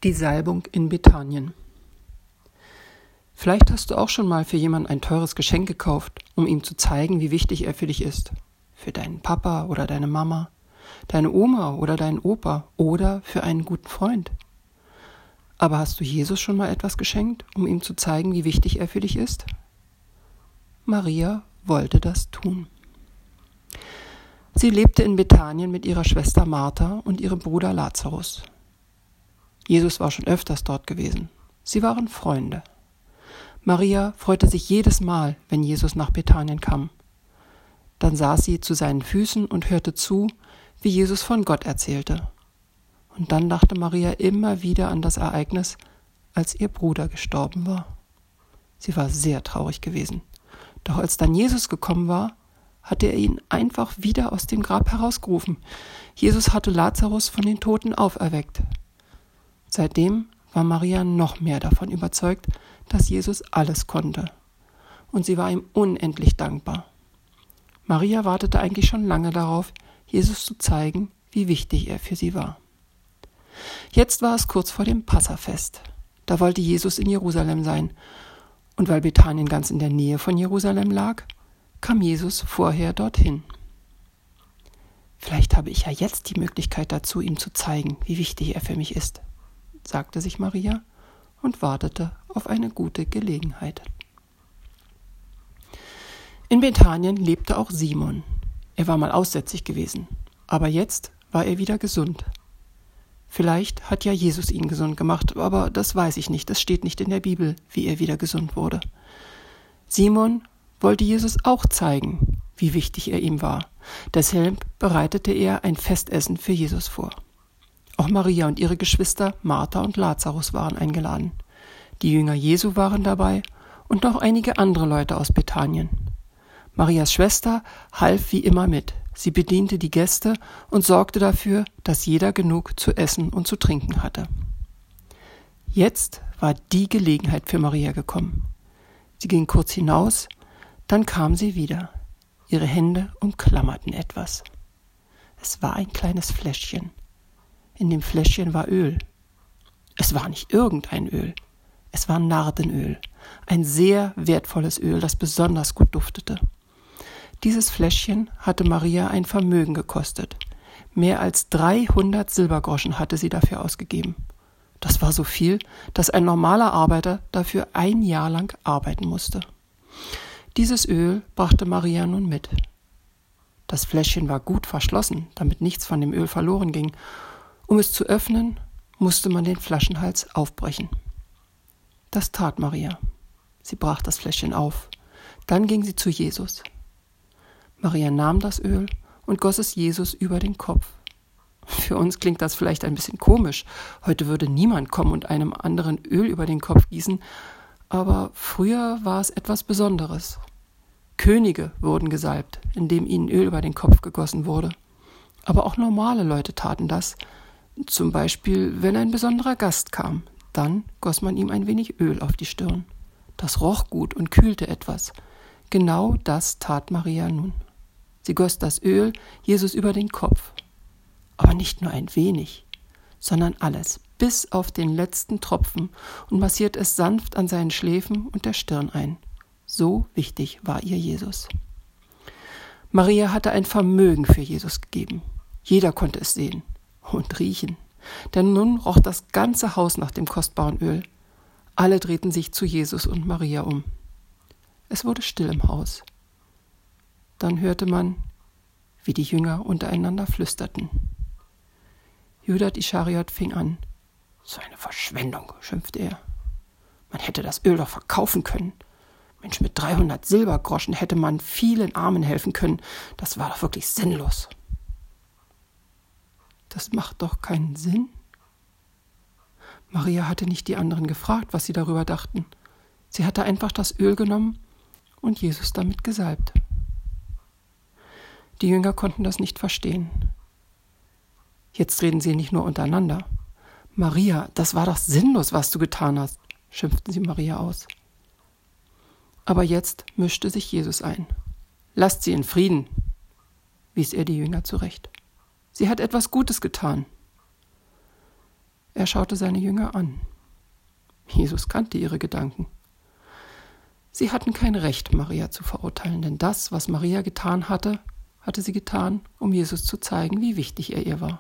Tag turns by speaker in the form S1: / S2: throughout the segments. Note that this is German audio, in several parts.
S1: Die Salbung in Bethanien. Vielleicht hast du auch schon mal für jemanden ein teures Geschenk gekauft, um ihm zu zeigen, wie wichtig er für dich ist. Für deinen Papa oder deine Mama, deine Oma oder deinen Opa oder für einen guten Freund. Aber hast du Jesus schon mal etwas geschenkt, um ihm zu zeigen, wie wichtig er für dich ist? Maria wollte das tun. Sie lebte in Bethanien mit ihrer Schwester Martha und ihrem Bruder Lazarus. Jesus war schon öfters dort gewesen. Sie waren Freunde. Maria freute sich jedes Mal, wenn Jesus nach Bethanien kam. Dann saß sie zu seinen Füßen und hörte zu, wie Jesus von Gott erzählte. Und dann dachte Maria immer wieder an das Ereignis, als ihr Bruder gestorben war. Sie war sehr traurig gewesen. Doch als dann Jesus gekommen war, hatte er ihn einfach wieder aus dem Grab herausgerufen. Jesus hatte Lazarus von den Toten auferweckt. Seitdem war Maria noch mehr davon überzeugt, dass Jesus alles konnte. Und sie war ihm unendlich dankbar. Maria wartete eigentlich schon lange darauf, Jesus zu zeigen, wie wichtig er für sie war. Jetzt war es kurz vor dem Passafest. Da wollte Jesus in Jerusalem sein. Und weil Bethanien ganz in der Nähe von Jerusalem lag, kam Jesus vorher dorthin. Vielleicht habe ich ja jetzt die Möglichkeit dazu, ihm zu zeigen, wie wichtig er für mich ist, sagte sich Maria und wartete auf eine gute Gelegenheit. In Bethanien lebte auch Simon. Er war mal aussätzig gewesen, aber jetzt war er wieder gesund. Vielleicht hat ja Jesus ihn gesund gemacht, aber das weiß ich nicht, das steht nicht in der Bibel, wie er wieder gesund wurde. Simon wollte Jesus auch zeigen, wie wichtig er ihm war. Deshalb bereitete er ein Festessen für Jesus vor. Auch Maria und ihre Geschwister Martha und Lazarus waren eingeladen. Die Jünger Jesu waren dabei und noch einige andere Leute aus Bethanien. Marias Schwester half wie immer mit. Sie bediente die Gäste und sorgte dafür, dass jeder genug zu essen und zu trinken hatte. Jetzt war die Gelegenheit für Maria gekommen. Sie ging kurz hinaus, dann kam sie wieder. Ihre Hände umklammerten etwas. Es war ein kleines Fläschchen. In dem Fläschchen war Öl. Es war nicht irgendein Öl. Es war Nardenöl. Ein sehr wertvolles Öl, das besonders gut duftete. Dieses Fläschchen hatte Maria ein Vermögen gekostet. Mehr als 300 Silbergroschen hatte sie dafür ausgegeben. Das war so viel, dass ein normaler Arbeiter dafür 1 Jahr lang arbeiten musste. Dieses Öl brachte Maria nun mit. Das Fläschchen war gut verschlossen, damit nichts von dem Öl verloren ging. Um es zu öffnen, musste man den Flaschenhals aufbrechen. Das tat Maria. Sie brach das Fläschchen auf. Dann ging sie zu Jesus. Maria nahm das Öl und goss es Jesus über den Kopf. Für uns klingt das vielleicht ein bisschen komisch. Heute würde niemand kommen und einem anderen Öl über den Kopf gießen, aber früher war es etwas Besonderes. Könige wurden gesalbt, indem ihnen Öl über den Kopf gegossen wurde. Aber auch normale Leute taten das. Zum Beispiel, wenn ein besonderer Gast kam, dann goss man ihm ein wenig Öl auf die Stirn. Das roch gut und kühlte etwas. Genau das tat Maria nun. Sie goss das Öl Jesus über den Kopf. Aber nicht nur ein wenig, sondern alles, bis auf den letzten Tropfen und massierte es sanft an seinen Schläfen und der Stirn ein. So wichtig war ihr Jesus. Maria hatte ein Vermögen für Jesus gegeben. Jeder konnte es sehen und riechen, denn nun roch das ganze Haus nach dem kostbaren Öl. Alle drehten sich zu Jesus und Maria um. Es wurde still im Haus. Dann hörte man, wie die Jünger untereinander flüsterten. Judas Ischariot fing an. So eine Verschwendung, schimpfte er. Man hätte das Öl doch verkaufen können. Mensch, mit 300 Silbergroschen hätte man vielen Armen helfen können. Das war doch wirklich sinnlos. Das macht doch keinen Sinn. Maria hatte nicht die anderen gefragt, was sie darüber dachten. Sie hatte einfach das Öl genommen und Jesus damit gesalbt. Die Jünger konnten das nicht verstehen. Jetzt reden sie nicht nur untereinander. Maria, das war doch sinnlos, was du getan hast, schimpften sie Maria aus. Aber jetzt mischte sich Jesus ein. Lasst sie in Frieden, wies er die Jünger zurecht. Sie hat etwas Gutes getan. Er schaute seine Jünger an. Jesus kannte ihre Gedanken. Sie hatten kein Recht, Maria zu verurteilen, denn das, was Maria getan hatte, hatte sie getan, um Jesus zu zeigen, wie wichtig er ihr war.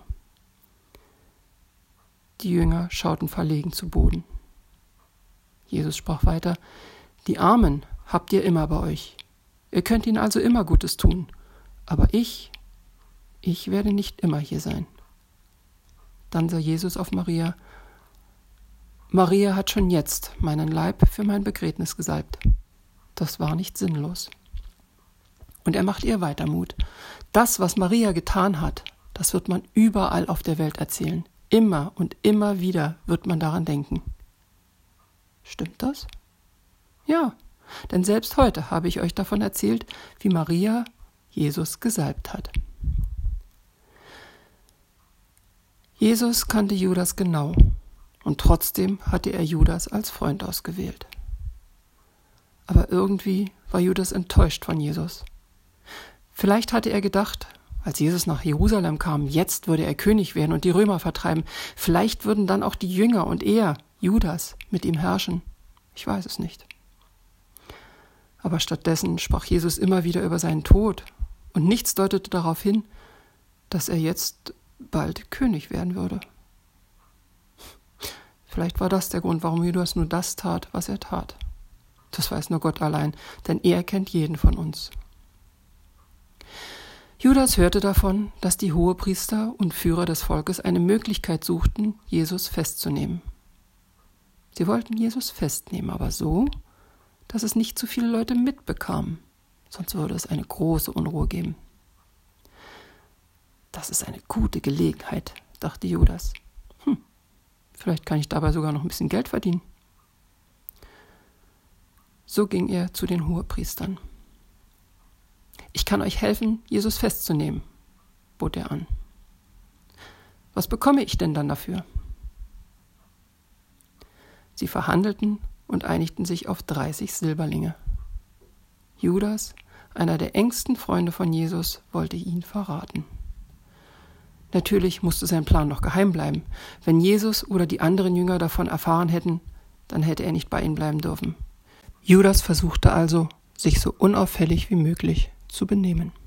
S1: Die Jünger schauten verlegen zu Boden. Jesus sprach weiter: Die Armen habt ihr immer bei euch. Ihr könnt ihnen also immer Gutes tun. Aber ich werde nicht immer hier sein. Dann sah Jesus auf Maria: Maria hat schon jetzt meinen Leib für mein Begräbnis gesalbt. Das war nicht sinnlos. Und er macht ihr weiter Mut. Das, was Maria getan hat, das wird man überall auf der Welt erzählen. Immer und immer wieder wird man daran denken. Stimmt das? Ja, denn selbst heute habe ich euch davon erzählt, wie Maria Jesus gesalbt hat. Jesus kannte Judas genau und trotzdem hatte er Judas als Freund ausgewählt. Aber irgendwie war Judas enttäuscht von Jesus. Vielleicht hatte er gedacht, als Jesus nach Jerusalem kam, jetzt würde er König werden und die Römer vertreiben. Vielleicht würden dann auch die Jünger und er, Judas, mit ihm herrschen. Ich weiß es nicht. Aber stattdessen sprach Jesus immer wieder über seinen Tod und nichts deutete darauf hin, dass er jetzt bald König werden würde. Vielleicht war das der Grund, warum Judas nur das tat, was er tat. Das weiß nur Gott allein, denn er kennt jeden von uns. Judas hörte davon, dass die Hohepriester und Führer des Volkes eine Möglichkeit suchten, Jesus festzunehmen. Sie wollten Jesus festnehmen, aber so, dass es nicht zu viele Leute mitbekamen, sonst würde es eine große Unruhe geben. Das ist eine gute Gelegenheit, dachte Judas. Vielleicht kann ich dabei sogar noch ein bisschen Geld verdienen. So ging er zu den Hohepriestern. Ich kann euch helfen, Jesus festzunehmen, bot er an. Was bekomme ich denn dann dafür? Sie verhandelten und einigten sich auf 30 Silberlinge. Judas, einer der engsten Freunde von Jesus, wollte ihn verraten. Natürlich musste sein Plan noch geheim bleiben. Wenn Jesus oder die anderen Jünger davon erfahren hätten, dann hätte er nicht bei ihnen bleiben dürfen. Judas versuchte also, sich so unauffällig wie möglich zu benehmen.